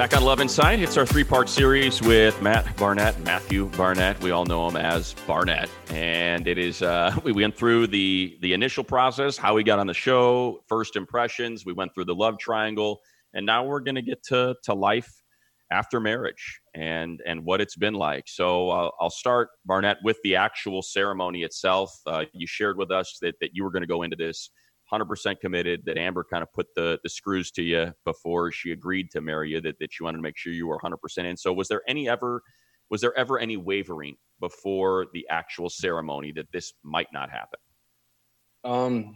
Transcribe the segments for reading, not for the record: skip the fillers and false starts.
Back on Love Inside, it's our three-part series with Matthew Barnett. We all know him as Barnett. And it is, we went through the initial process, how we got on the show, first impressions. We went through the love triangle. And now we're going to get to life after marriage and what it's been like. So I'll start, Barnett, with the actual ceremony itself. You shared with us that you were going to go into this 100% committed, that Amber kind of put the screws to you before she agreed to marry you, that you wanted to make sure you were 100% in. So was there ever any wavering before the actual ceremony that this might not happen?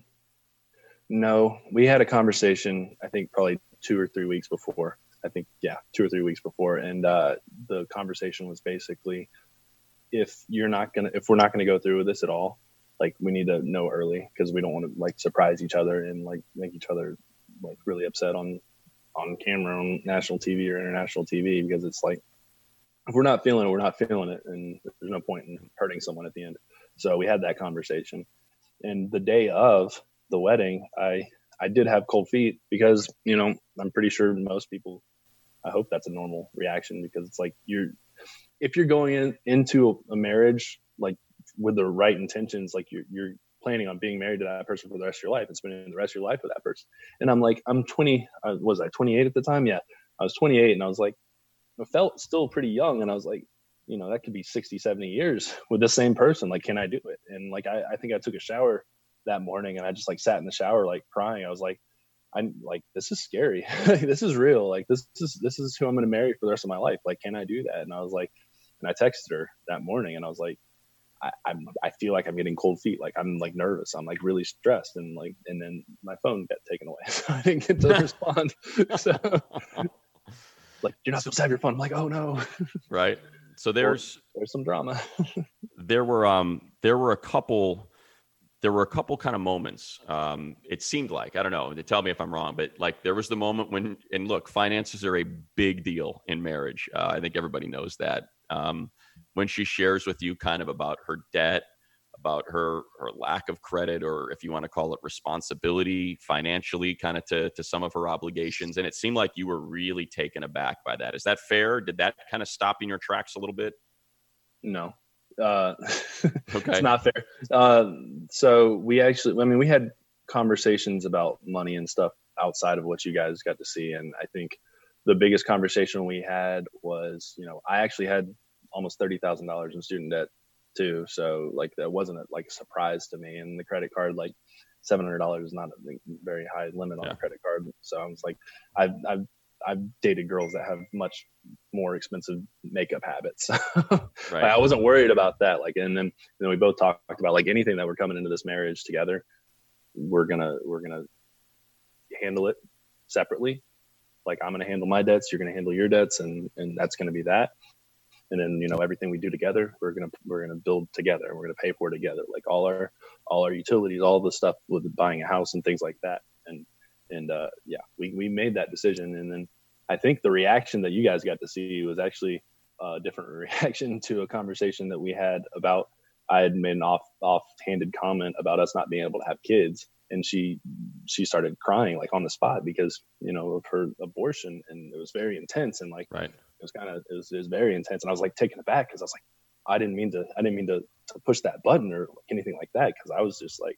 No, we had a conversation, I think probably 2 or 3 weeks before. 2 or 3 weeks before. And the conversation was basically, if we're not going to go through with this at all, like, we need to know early, because we don't want to like surprise each other and like make each other like really upset on camera, on national TV or international TV, because it's like, if we're not feeling it, we're not feeling it, and there's no point in hurting someone at the end. So we had that conversation. And the day of the wedding, I did have cold feet, because, you know, I'm pretty sure most people, I hope that's a normal reaction, because it's like, if you're going into a marriage like with the right intentions, like you're planning on being married to that person for the rest of your life and spending the rest of your life with that person. And I'm like, I'm 20, was I 28 at the time? Yeah, I was 28, and I was like, I felt still pretty young, and I was like, you know, that could be 60, 70 years with the same person. Like, can I do it? And like, I think I took a shower that morning, and I just like sat in the shower, like crying. I was like, I'm like, this is scary. This is real. Like, this is who I'm going to marry for the rest of my life. Like, can I do that? And I was like, and I texted her that morning, and I was like, I feel like I'm getting cold feet. Like, I'm like nervous. I'm like really stressed. And like, and then my phone got taken away. So I didn't get to respond. So like, you're not supposed to have your phone. I'm like, oh no. Right. So there's some drama. There were a couple kind of moments. It seemed like, I don't know, tell me if I'm wrong, but like, there was the moment when, and look, finances are a big deal in marriage. I think everybody knows that. When she shares with you kind of about her debt, about her lack of credit, or if you want to call it responsibility financially, kind of to some of her obligations. And it seemed like you were really taken aback by that. Is that fair? Did that kind of stop in your tracks a little bit? No. Okay. It's not fair. So we had conversations about money and stuff outside of what you guys got to see. And I think the biggest conversation we had was, you know, I actually had almost $30,000 in student debt too. So like, that wasn't a surprise to me. And the credit card, like $700 is not a very high limit on a credit card. So I was like, I've dated girls that have much more expensive makeup habits. Right. Like, I wasn't worried about that. Like, and then we both talked about like, anything that we're coming into this marriage together, we're gonna handle it separately. Like, I'm gonna handle my debts, you're gonna handle your debts, and that's gonna be that. And then, you know, everything we do together, we're gonna build together, and we're gonna pay for it together. Like all our utilities, all the stuff with buying a house and things like that. And we made that decision. And then I think the reaction that you guys got to see was actually a different reaction to a conversation that we had about, I had made an offhanded comment about us not being able to have kids. And she started crying like on the spot, because, you know, of her abortion. And it was very intense. And like, right. It was very intense. And I was like taken aback, because I was like, I didn't mean to push that button or anything like that. Cause I was just like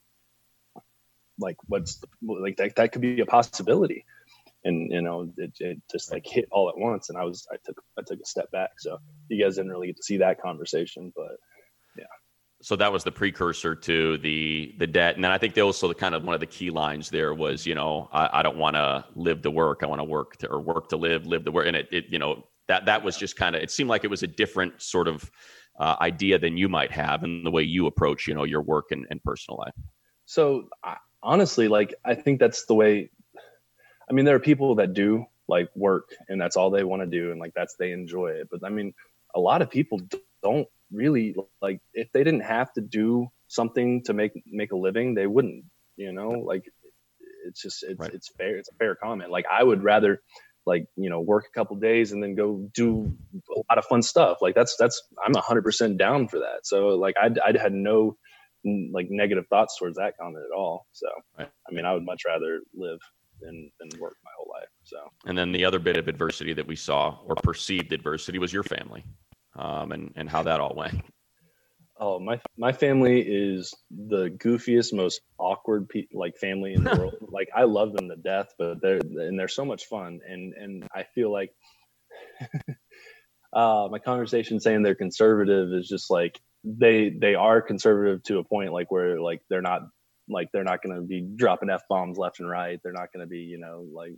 that could be a possibility. And, you know, it just like hit all at once. And I took a step back. So you guys didn't really get to see that conversation, but yeah. So that was the precursor to the debt. And then I think they also kind of one of the key lines there was, you know, I don't want to live to work. I want to work to live to work. And it you know, that was just kind of, it seemed like it was a different sort of idea than you might have in the way you approach, you know, your work and personal life. So honestly, like, I think that's the way, I mean, there are people that do like work and that's all they want to do. And like, they enjoy it. But I mean, a lot of people don't really, like, if they didn't have to do something to make a living, they wouldn't, you know, like, it's right. It's fair. It's a fair comment. Like, I would rather, like, you know, work a couple days and then go do a lot of fun stuff. Like I'm 100% down for that. So like, I had no like negative thoughts towards that comment at all. So, right. I mean, I would much rather live than work my whole life. So, and then the other bit of adversity that we saw, or perceived adversity, was your family, and how that all went. oh, my family is the goofiest, most awkward family in the world. Like, I love them to death, but they're so much fun, and I feel like my conversation saying they're conservative is just like they are conservative to a point, like where like they're not going to be dropping F-bombs left and right. They're not going to be, like,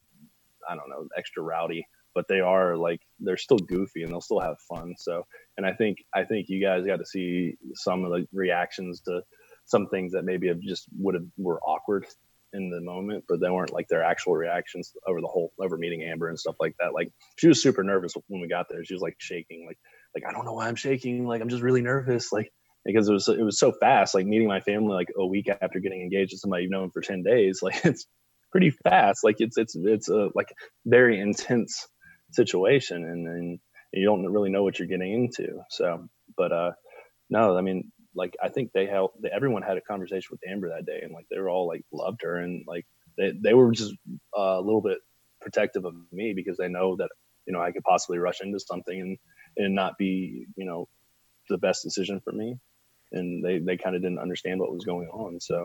I don't know, extra rowdy, but they're still goofy and they'll still have fun. So, and I think you guys got to see some of the reactions to some things that maybe were awkward in the moment, but they weren't like their actual reactions over meeting Amber and stuff like that. Like, she was super nervous when we got there. She was like shaking, like I don't know why I'm shaking. Like, I'm just really nervous. Like, because it was so fast, like meeting my family like a week after getting engaged to somebody you've known for 10 days. Like, it's pretty fast. Like, it's a like very intense situation, and you don't really know what you're getting into. So, but no, I mean, like, I think everyone had a conversation with Amber that day, and like they were all like loved her, and like they were just a little bit protective of me because they know that I could possibly rush into something and not be the best decision for me, and they kind of didn't understand what was going on. So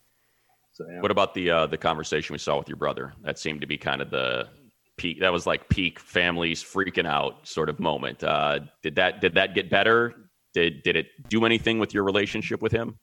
yeah. What about the conversation we saw with your brother? That seemed to be kind of the peak. That was like peak families freaking out sort of moment. Did that get better? Did it do anything with your relationship with him?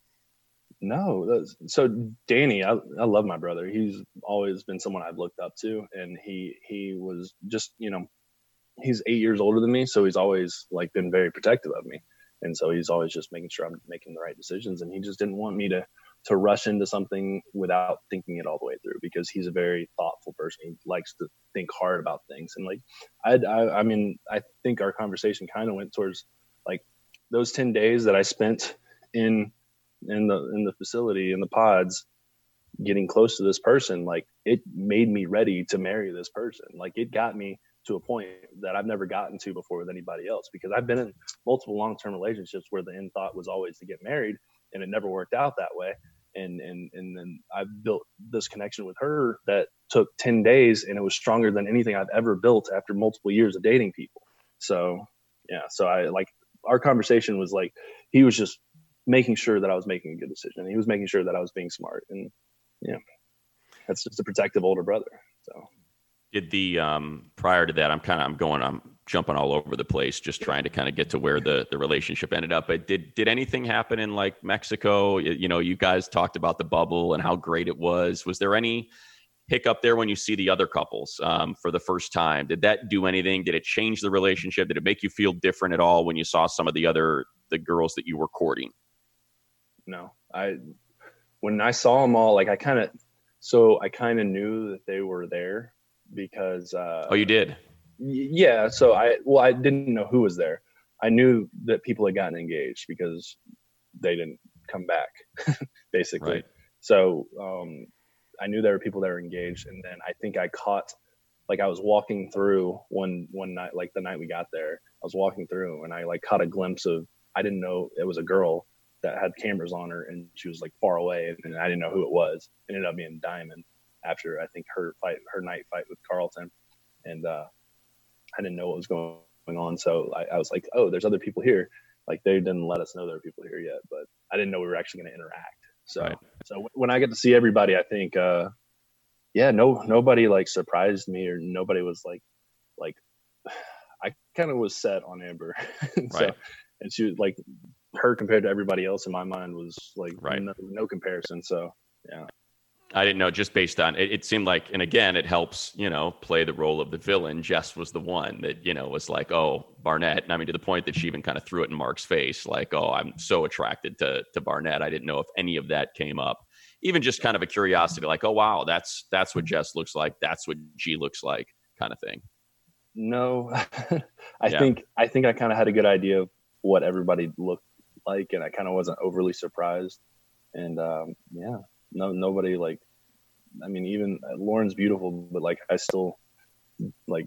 No. So Danny, I love my brother. He's always been someone I've looked up to, and he was just, he's 8 years older than me, so he's always like been very protective of me, and so he's always just making sure I'm making the right decisions, and he just didn't want me to rush into something without thinking it all the way through, because he's a very thoughtful person. He likes to think hard about things, and like I mean, I think our conversation kind of went towards like those 10 days that I spent in the facility, in the pods, getting close to this person. Like, it made me ready to marry this person. Like, it got me to a point that I've never gotten to before with anybody else, because I've been in multiple long-term relationships where the end thought was always to get married, and it never worked out that way. And then I built this connection with her that took 10 days, and it was stronger than anything I've ever built after multiple years of dating people. So yeah, so I like, our conversation was like, he was just making sure that I was making a good decision. He was making sure that I was being smart, and yeah, that's just a protective older brother. So did the prior to that, I'm jumping all over the place, just trying to kind of get to where the relationship ended up. But did anything happen in like Mexico? You guys talked about the bubble and how great it was. Was there any hiccup there when you see the other couples for the first time? Did that do anything? Did it change the relationship? Did it make you feel different at all when you saw some of the girls that you were courting? No, when I saw them all, like I kind of knew that they were there because oh, you did? Yeah. So I didn't know who was there. I knew that people had gotten engaged because they didn't come back, basically. Right. So I knew there were people that were engaged, and then I think I caught, like, I was walking through one night, like the night we got there, I was walking through and I like caught a glimpse of, I didn't know it was a girl that had cameras on her, and she was like far away, and I didn't know who it was. It ended up being Diamond after, I think, her night fight with Carlton, and I didn't know what was going on. So I was like, oh, there's other people here. Like, they didn't let us know there were people here yet, but I didn't know we were actually going to interact. So, right. So when I get to see everybody, I think, nobody like surprised me, or nobody was like I kind of was set on Amber. So, right. And she was like, her compared to everybody else in my mind was like, right. no comparison. So yeah. I didn't know, just based on it seemed like, and again, it helps, play the role of the villain. Jess was the one that, was like, oh, Barnett. And I mean, to the point that she even kind of threw it in Mark's face, like, oh, I'm so attracted to Barnett. I didn't know if any of that came up. Even just kind of a curiosity, like, oh, wow, that's what Jess looks like. That's what G looks like, kind of thing. No, I think I kind of had a good idea of what everybody looked like, and I kind of wasn't overly surprised. And nobody, like, I mean, even Lauren's beautiful, but like, I still, like,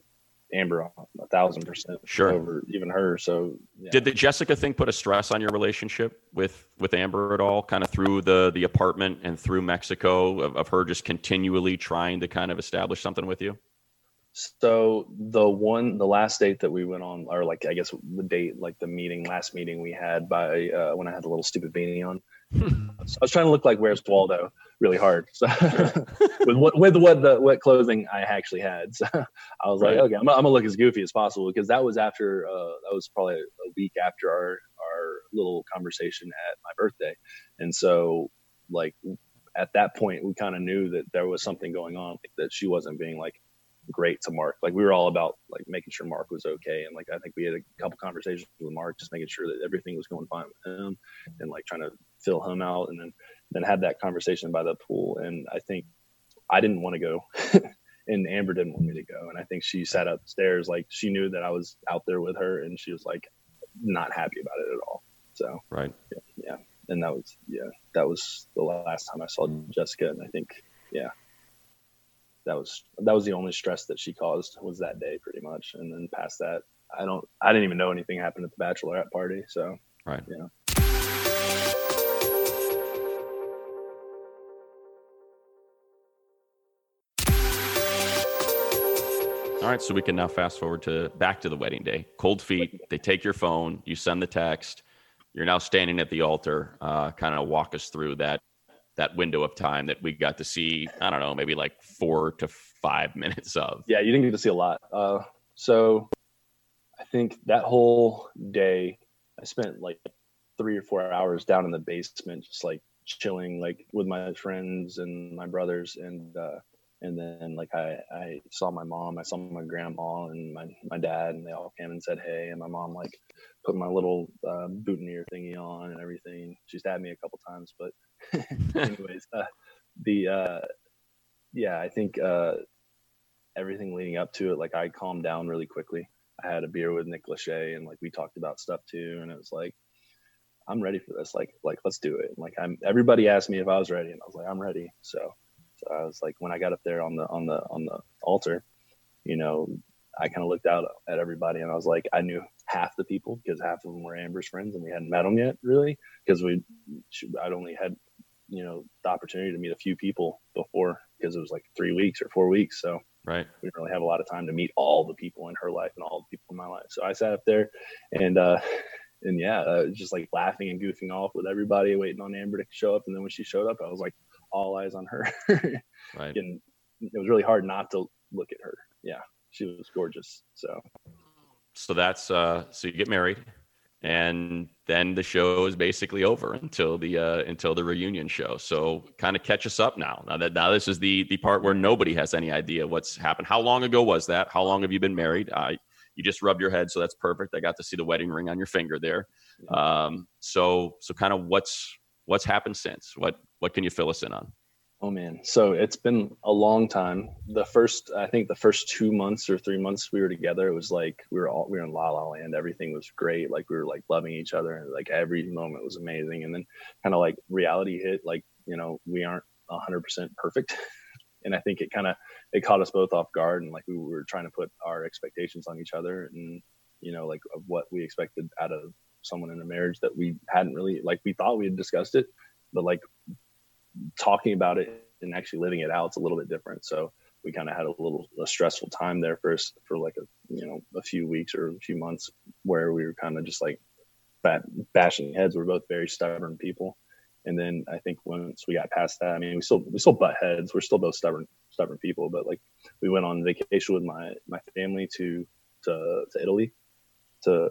Amber 1,000% Sure. over even her. So yeah. Did the Jessica thing put a stress on your relationship with Amber at all, kind of through the apartment and through Mexico, of her just continually trying to kind of establish something with you? So the last date that we went on, or like, I guess the date, like the last meeting we had by, when I had the little stupid beanie on. So I was trying to look like Where's Waldo really hard. So with what clothing I actually had. So I was like, Right. okay, I'm gonna look as goofy as possible, because that was after, that was probably a week after our little conversation at my birthday. And so like at that point, we kind of knew that there was something going on, like, that she wasn't being like great to Mark. Like we were all about like making sure Mark was okay, and like I think we had a couple conversations with Mark, just making sure that everything was going fine with him, and like trying to fill him out, and then had that conversation by the pool. And I think I didn't want to go, and Amber didn't want me to go, and I think she sat upstairs, like she knew that I was out there with her, and she was like not happy about it at all. So Right. yeah. And that was the last time I saw Jessica, and I think that was the only stress that she caused, was that day pretty much. And then past that, I didn't even know anything happened at the bachelorette party. So Right. yeah. All right, so we can now fast forward back to the wedding day. Cold feet. They take your phone. You send the text. You're now standing at the altar. Kind of walk us through that window of time that we got to see. I don't know, maybe like 4 to 5 minutes of. Yeah, you didn't get to see a lot. So I think that whole day I spent like 3 or 4 hours down in the basement, just like chilling, like with my friends and my brothers, and then like I saw my mom, I saw my grandma and my dad, and they all came and said hey, and my mom like put my little boutonniere thingy on and everything. She stabbed me a couple times, but anyways, I think everything leading up to it, like I calmed down really quickly. I had a beer with Nick Lachey, and like we talked about stuff too, and it was like, I'm ready for this. Like let's do it. And like everybody asked me if I was ready, and I was like, I'm ready. So I was like, when I got up there on the altar, you know, I kind of looked out at everybody, and I was like, I knew half the people, because half of them were Amber's friends, and we hadn't met them yet really, because I'd only had, you know, the opportunity to meet a few people before, because it was like 3 weeks or 4 weeks. So Right. we didn't really have a lot of time to meet all the people in her life and all the people in my life. So I sat up there and just like laughing and goofing off with everybody, waiting on Amber to show up. And then when she showed up, I was like all eyes on her. Right. And it was really hard not to look at her. Yeah, she was gorgeous. So that's so you get married, and then the show is basically over until the reunion show. So kind of catch us up now. Now this is the part where nobody has any idea what's happened. How long ago was that? How long have you been married? You just rubbed your head, so that's perfect. I got to see the wedding ring on your finger there. So kind of what's happened since? What can you fill us in on? Oh man, so it's been a long time. I think the first 2 months or 3 months we were together, it was like we were in La La Land. Everything was great. Like we were like loving each other, and like every moment was amazing. And then kind of like reality hit. Like, you know, we aren't 100% perfect, and I think it caught us both off guard. And like we were trying to put our expectations on each other, and you know, like of what we expected out of someone in a marriage that we hadn't really, like, we thought we had discussed it, but like talking about it and actually living it out, it's a little bit different. So we kind of had a stressful time there first for like a few weeks or a few months, where we were kind of just like bashing heads. We're both very stubborn people. And then I think once we got past that, I mean, we still butt heads. We're still both stubborn people, but like we went on vacation with my family to Italy to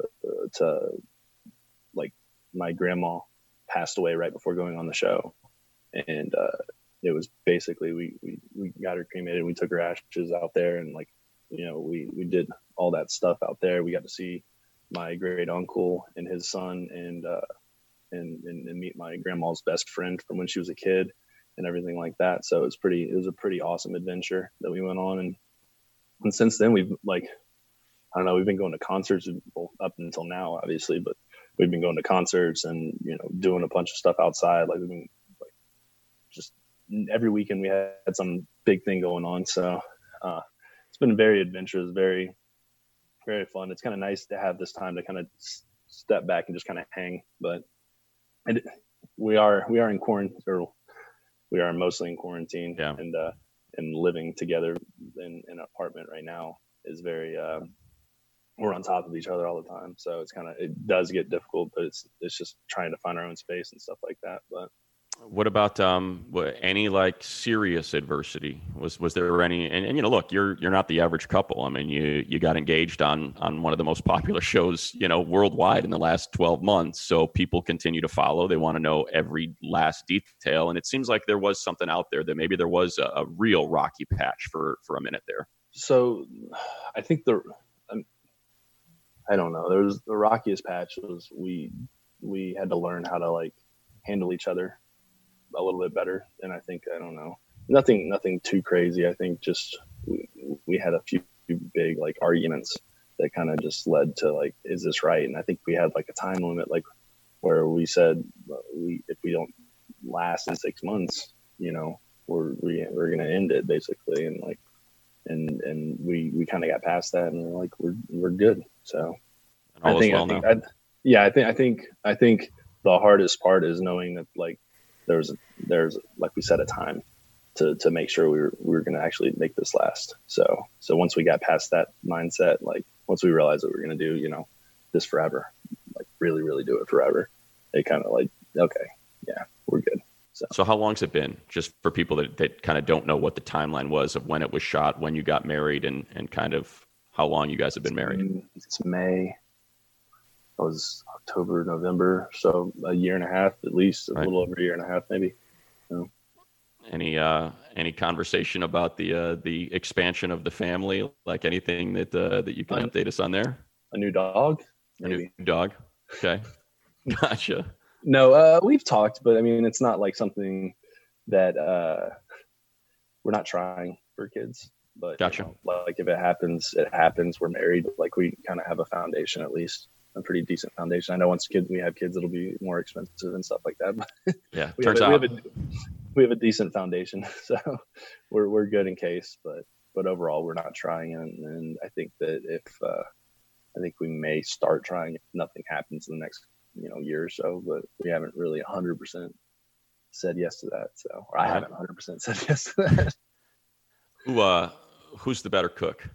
like my grandma passed away right before going on the show. And it was basically we got her cremated. We took her ashes out there, and like, you know, we did all that stuff out there. We got to see my great uncle and his son, and meet my grandma's best friend from when she was a kid, and everything like that. So it was a pretty awesome adventure that we went on, and since then we've, like, I don't know, we've been going to concerts, well, up until now obviously, but we've been going to concerts and, you know, doing a bunch of stuff outside. Like we've been like just every weekend we had some big thing going on. So it's been very adventurous, very, very fun. It's kind of nice to have this time to kind of step back and just kind of hang. But we are in quarantine, or we are mostly in quarantine, Yeah. And living together in an apartment right now is very. We're on top of each other all the time, so it does get difficult, but it's just trying to find our own space and stuff like that. But what about any like serious adversity? Was there any? And look, you're not the average couple. I mean, you got engaged on one of the most popular shows, worldwide in the last 12 months. So people continue to follow. They want to know every last detail, and it seems like there was something out there that maybe there was a real rocky patch for a minute there. So, I think I don't know. There was the rockiest patch was we had to learn how to like handle each other a little bit better. And I think, I don't know, nothing too crazy. I think just we had a few big like arguments that kind of just led to like, is this right? And I think we had like a time limit, like where we said if we don't last in 6 months, we're going to end it basically. And like, and we kind of got past that, and we're like, we're good. So I think the hardest part is knowing that like there's like we set a time to make sure we were going to actually make this last. So once we got past that mindset, like once we realized that we were going to do this forever, like really really do it forever, it kind of like, okay, yeah, we're good. So how long's it been, just for people that kind of don't know what the timeline was of when it was shot, when you got married, and kind of how long you guys have been married? It's May. It was October, November. So a year and a half, at least, a little over a year and a half, maybe. Any conversation about the expansion of the family, like anything that you can update us on there? A new dog? Maybe. A new dog. Okay. Gotcha. No, we've talked, but I mean, it's not like something that we're not trying for kids. But gotcha. Like if it happens, it happens. We're married. Like we kind of have a foundation, at least a pretty decent foundation. I know once we have kids, it'll be more expensive and stuff like that. But yeah, we have a decent foundation, so we're good in case. But overall, we're not trying, and I think that I think we may start trying if nothing happens in the next year or so, but we haven't really 100% said yes to that. So, or I haven't 100% said yes to that. Who's the better cook?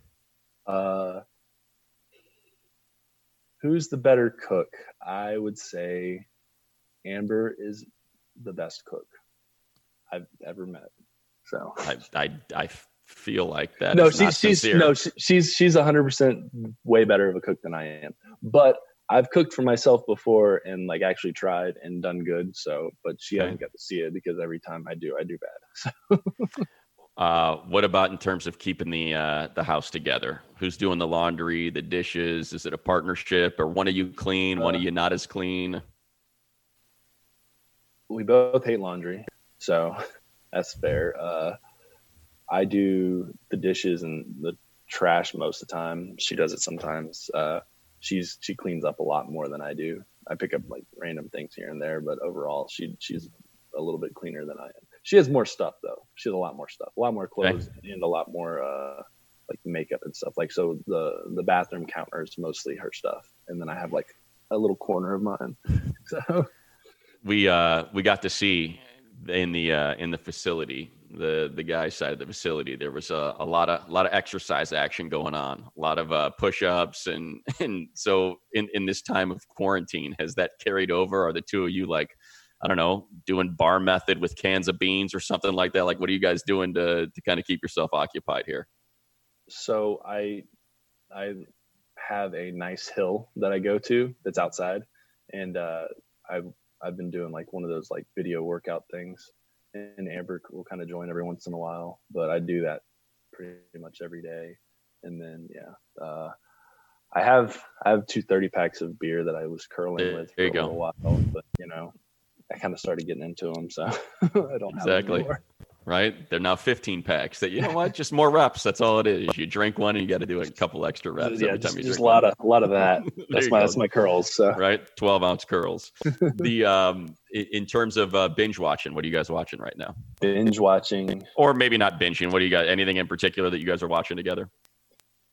Who's the better cook? I would say Amber is the best cook I've ever met. So I feel like that. No, she's 100% way better of a cook than I am. But I've cooked for myself before and like actually tried and done good. So, but she hasn't got to see it because every time I do bad. So. What about in terms of keeping the house together? Who's doing the laundry, the dishes? Is it a partnership, or one of you clean, one of you not as clean? We both hate laundry, so that's fair. I do the dishes and the trash most of the time. She does it sometimes. She cleans up a lot more than I do. I pick up like random things here and there, but overall she's a little bit cleaner than I am. She has more stuff though. She has a lot more stuff, a lot more clothes, and a lot more like makeup and stuff. Like, so the bathroom counter is mostly her stuff, and then I have like a little corner of mine. So we got to see in the facility, the guy's side of the facility, there was a lot of exercise action going on, a lot of push-ups, and so in this time of quarantine, has that carried over? Are the two of you like, I don't know, doing bar method with cans of beans or something like that? Like, what are you guys doing to kind of keep yourself occupied here? So I have a nice hill that I go to that's outside, and I've been doing like one of those like video workout things, and Amber will kind of join every once in a while, but I do that pretty much every day. And then I have 2 30-packs of beer that I was curling with for a little while, but I kind of started getting into them, so I don't have them anymore. Right? They're now 15 packs. That, what? Just more reps. That's all it is. You drink one and you got to do a couple extra reps every time you drink. A lot of that. That's my curls. So. Right? 12-ounce curls. In terms of binge watching, what are you guys watching right now? Binge watching, or maybe not binging. What do you got? Anything in particular that you guys are watching together?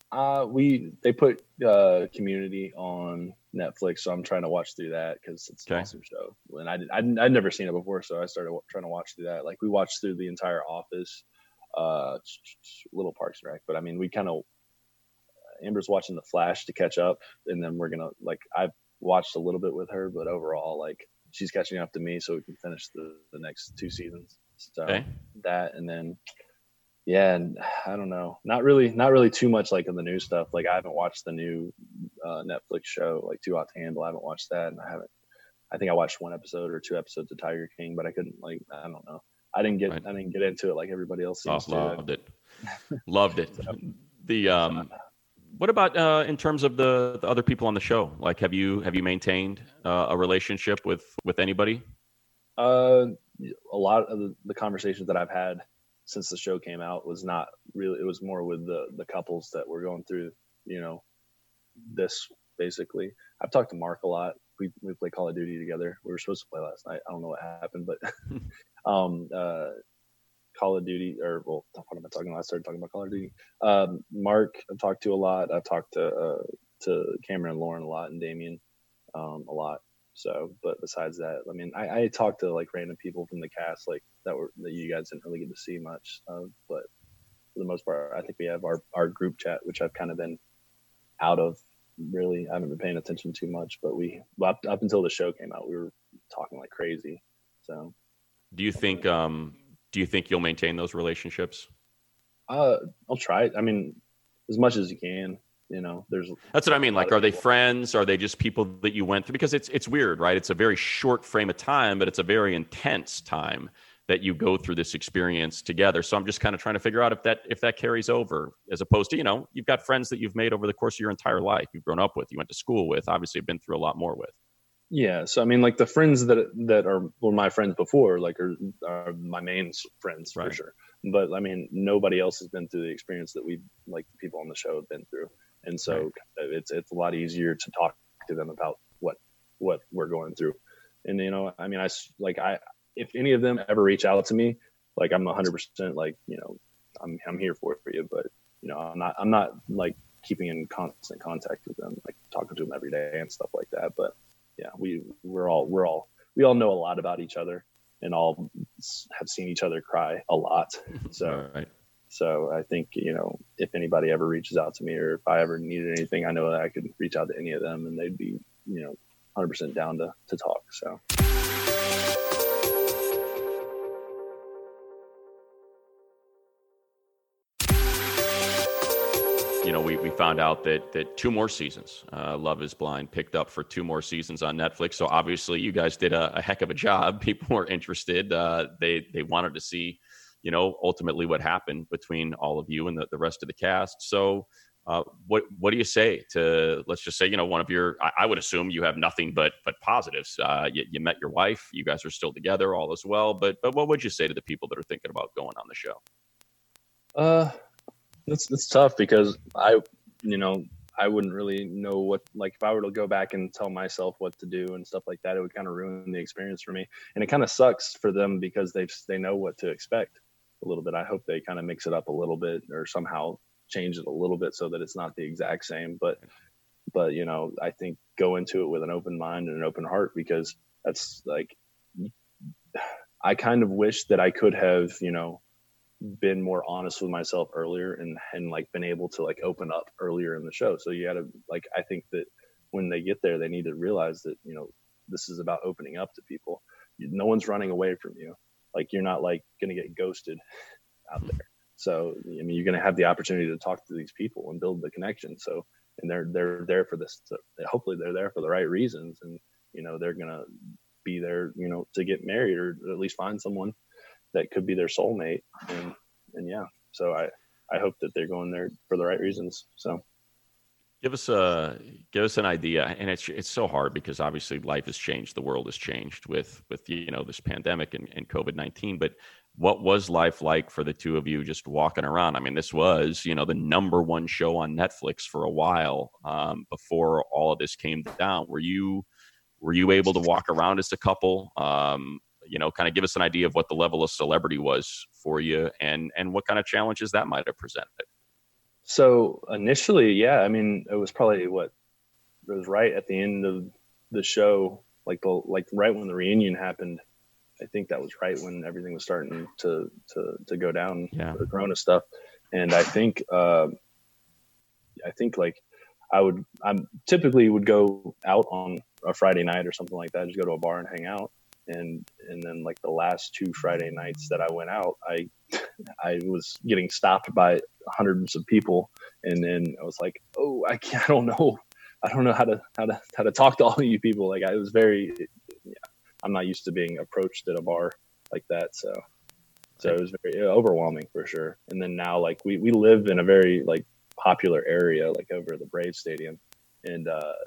They put Community on Netflix, so I'm trying to watch through that because it's an awesome show. And I'd never seen it before, so I started trying to watch through that. Like we watched through the entire Office, little Parks and Rec, but I mean we kind of Amber's watching The Flash to catch up, and then we're gonna like I've watched a little bit with her, but overall like she's catching up to me, so we can finish the next 2 seasons. So that, and then. Yeah, and I don't know. Not really too much like in the new stuff. Like I haven't watched the new Netflix show, like Too Hot to Handle. I haven't watched that, and I think I watched 1 episode or 2 episodes of Tiger King, but I couldn't I don't know. I didn't get into it like everybody else seems to. Loved it. Loved it. The what about in terms of the other people on the show? Like have you maintained a relationship with anybody? A lot of the conversations that I've had since the show came out was not really, it was more with the couples that were going through, this basically. I've talked to Mark a lot. We play Call of Duty together. We were supposed to play last night. I don't know what happened, but Call of Duty, what am I talking about? I started talking about Call of Duty. Mark, I've talked to a lot. I've talked to Cameron and Lauren a lot, and Damien a lot. So, but besides that, I mean, I talked to like random people from the cast, like that you guys didn't really get to see much of, but for the most part, I think we have our group chat, which I've kind of been out of. Really, I haven't been paying attention too much, but up until the show came out, we were talking like crazy. So, do you think you'll maintain those relationships? I'll try. I mean, as much as you can. That's what I mean. Like, are they friends? Are they just people that you went through? Because it's weird, right? It's a very short frame of time, but it's a very intense time that you go through this experience together. So I'm just kind of trying to figure out if that carries over, as opposed to, you've got friends that you've made over the course of your entire life, you've grown up with, you went to school with, obviously have been through a lot more with. Yeah. So, I mean, like the friends that were my friends before, like are my main friends for sure. But I mean, nobody else has been through the experience that the people on the show have been through. And so it's a lot easier to talk to them about what we're going through. And, I mean, if any of them ever reach out to me, like I'm 100% like, I'm here for you, but I'm not like keeping in constant contact with them, like talking to them every day and stuff like that. But yeah, we all know a lot about each other and all have seen each other cry a lot. So, So I think, if anybody ever reaches out to me or if I ever needed anything, I know that I could reach out to any of them and they'd be, 100% down to talk. So. We found out that 2 more seasons, Love is Blind picked up for 2 more seasons on Netflix. So obviously you guys did a heck of a job. People were interested. They wanted to see, ultimately what happened between all of you and the rest of the cast. So what do you say to, let's just say, one of your, I would assume you have nothing but positives. You met your wife, you guys are still together, all as well. But what would you say to the people that are thinking about going on the show? It's tough because I wouldn't really know what, like if I were to go back and tell myself what to do and stuff like that, it would kind of ruin the experience for me. And it kind of sucks for them because they know what to expect a little bit. I hope they kind of mix it up a little bit or somehow change it a little bit so that it's not the exact same. But I think go into it with an open mind and an open heart, because that's like, I kind of wish that I could have, been more honest with myself earlier and like been able to like open up earlier in the show. So you gotta I think that when they get there, they need to realize that, this is about opening up to people. No one's running away from you. Like you're not like going to get ghosted out there. So, I mean, you're going to have the opportunity to talk to these people and build the connection. So, and they're there for this. Hopefully they're there for the right reasons. And, they're going to be there, to get married or at least find someone that could be their soulmate. And yeah, so I hope that they're going there for the right reasons. So give us an idea. And it's so hard because obviously life has changed. The world has changed with this pandemic and COVID-19, but what was life like for the two of you just walking around? I mean, this was, the number 1 show on Netflix for a while, before all of this came down. Were you able to walk around as a couple? Kind of give us an idea of what the level of celebrity was for you and what kind of challenges that might have presented. So initially, yeah, I mean, it was probably it was right at the end of the show, like right when the reunion happened. I think that was right when everything was starting to go down Yeah. for the Corona stuff. And I think like I'm typically would go out on a Friday night or something like that, just go to a bar and hang out. And then like the last 2 Friday nights that I went out, I was getting stopped by hundreds of people. And then I was like, oh, I don't know. I don't know how to talk to all of you people. Like I was I'm not used to being approached at a bar like that. So it was very overwhelming for sure. And then now like we live in a very like popular area, like over the Braves Stadium, and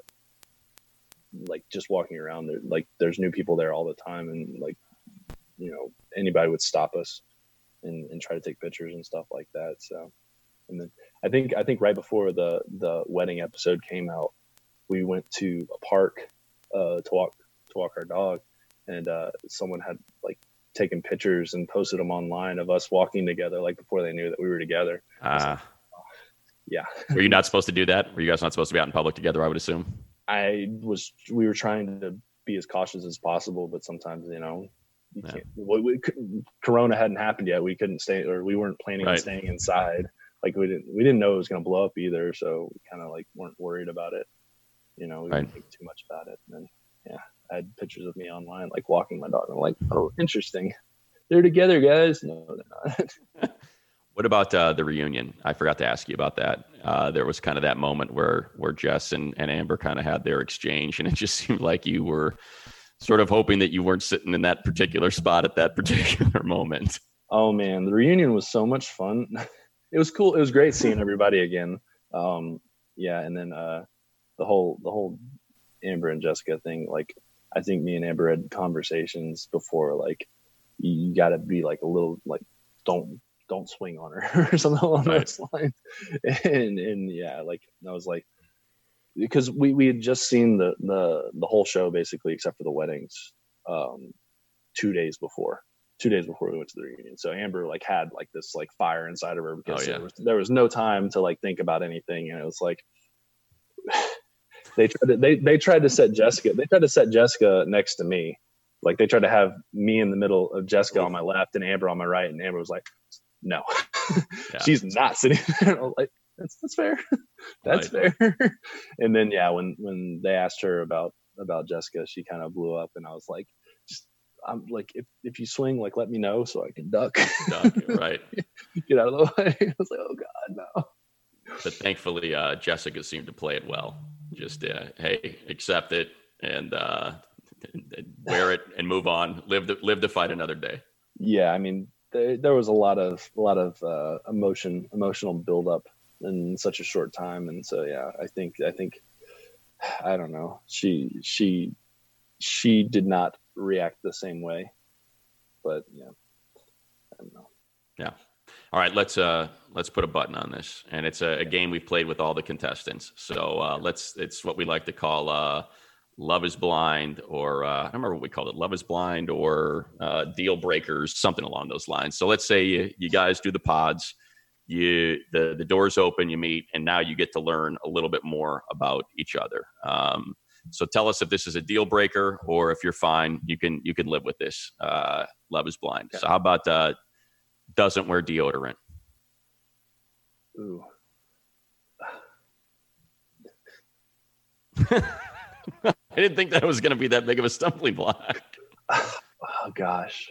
like just walking around there, like there's new people there all the time, and like anybody would stop us and try to take pictures and stuff like that. So, and then I think right before the wedding episode came out, we went to a park to walk our dog, and someone had like taken pictures and posted them online of us walking together, like before they knew that we were together. Yeah. Were you not supposed to do that? Were you guys not supposed to be out in public together, I would assume? We were trying to be as cautious as possible, but sometimes, you can't. Corona hadn't happened yet. We couldn't stay, or we weren't planning on staying inside. Like we didn't know it was going to blow up either. So we kind of like weren't worried about it. We didn't think too much about it. And then, I had pictures of me online, like walking my dog. I'm like, oh, interesting. They're together, guys. No, they're not. What about the reunion? I forgot to ask you about that. There was kind of that moment where Jess and Amber kind of had their exchange, and it just seemed like you were sort of hoping that you weren't sitting in that particular spot at that particular moment. Oh man, the reunion was so much fun. It was cool. It was great seeing everybody again. And then the whole Amber and Jessica thing. Like, I think me and Amber had conversations before. Like, you got to be like a little like don't swing on her or something along those lines. And like I was like, because we had just seen the whole show basically except for the weddings 2 days before we went to the reunion. So Amber like had like this like fire inside of her because there was no time to like think about anything, and it was like they tried to set Jessica next to me. Like they tried to have me in the middle of Jessica on my left and Amber on my right, and Amber was like, no, she's not sitting there. I was like, that's fair. That's fair. And then, when they asked her about Jessica, she kind of blew up, and I was like, I'm like, if you swing, like, let me know so I can duck. Right. Get out of the way. I was like, oh God, no. But thankfully, Jessica seemed to play it well. Just, hey, accept it and wear it and move on. Live to fight another day. Yeah, I mean, there was a lot of emotional buildup in such a short time, and so I think I don't know. She did not react the same way, but I don't know. Yeah. All right, let's put a button on this, and it's a game we've played with all the contestants. So it's what we like to call Love is Blind, or I don't remember what we called it, Love is Blind, or Deal Breakers, something along those lines. So let's say you guys do the pods, the doors open, you meet, and now you get to learn a little bit more about each other. So tell us if this is a deal breaker, or if you're fine, you can live with this. Love is Blind. Okay. So how about doesn't wear deodorant? Ooh. I didn't think that was going to be that big of a stumbling block. Oh gosh,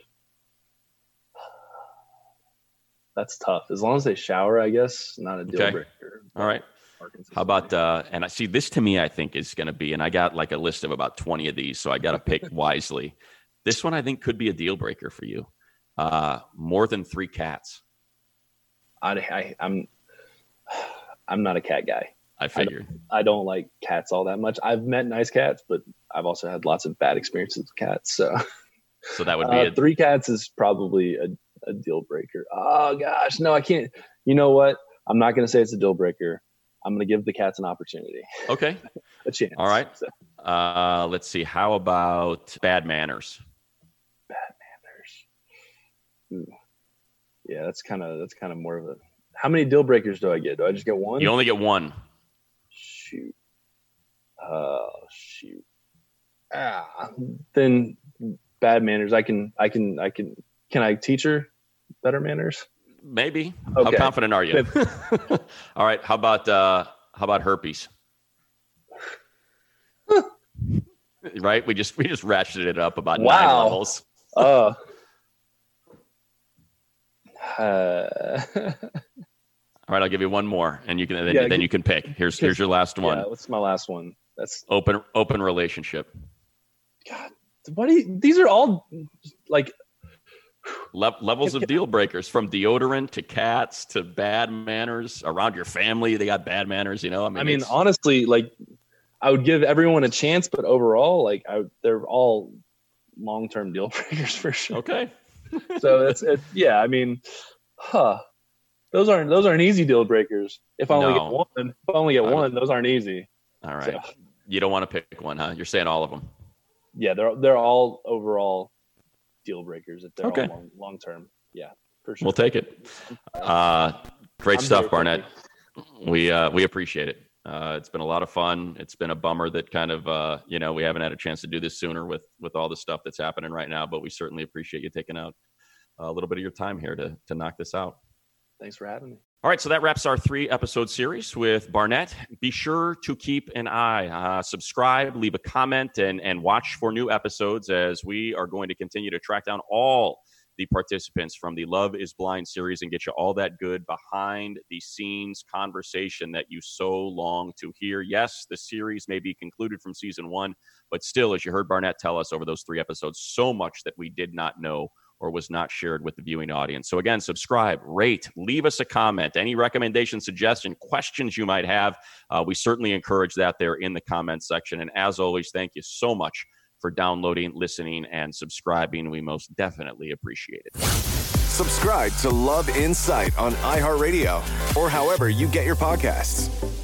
that's tough. As long as they shower, I guess, not a deal breaker. All right. How about and I see this to me, I think is going to be, and I got like a list of about 20 of these, so I got to pick wisely. This one I think could be a deal breaker for you. More than 3 cats. I'm not a cat guy. I figured. I don't like cats all that much. I've met nice cats, but I've also had lots of bad experiences with cats. So that would be 3 cats is probably a deal breaker. Oh gosh, no, I can't. You know what? I'm not going to say it's a deal breaker. I'm going to give the cats an opportunity. Okay. A chance. All right. So. Let's see. How about bad manners? Bad manners. Ooh. Yeah, that's kind of more of a. How many deal breakers do I get? Do I just get one? You only get one. Shoot. Then bad manners. Can I teach her better manners? Maybe. Okay. How confident are you? All right. How about herpes? Right? We just ratcheted it up about 9 levels. All right, I'll give you one more, and you can then you can pick. Here's your last one. Yeah, what's my last one? That's open relationship. God, these are all like levels of deal breakers, from deodorant to cats to bad manners around your family. They got bad manners, I mean, honestly, like I would give everyone a chance, but overall, like they're all long-term deal breakers for sure. Okay. So it's yeah. I mean, those aren't easy deal breakers. If I only get one, those aren't easy. All right. So, you don't want to pick one, huh? You're saying all of them. Yeah, they're all overall deal breakers if they're all long term. Yeah, for sure. We'll take it. Great stuff, Barnett. We appreciate it. It's been a lot of fun. It's been a bummer that kind of we haven't had a chance to do this sooner with all the stuff that's happening right now, but we certainly appreciate you taking out a little bit of your time here to knock this out. Thanks for having me. All right, so that wraps our 3-episode series with Barnett. Be sure to keep an eye, subscribe, leave a comment, and watch for new episodes, as we are going to continue to track down all the participants from the Love is Blind series and get you all that good behind-the-scenes conversation that you so long to hear. Yes, the series may be concluded from season 1, but still, as you heard Barnett tell us over those 3 episodes, so much that we did not know or was not shared with the viewing audience. So again, subscribe, rate, leave us a comment, any recommendation, suggestion, questions you might have. We certainly encourage that there in the comment section. And as always, thank you so much for downloading, listening, and subscribing. We most definitely appreciate it. Subscribe to Love in Sight on iHeartRadio or however you get your podcasts.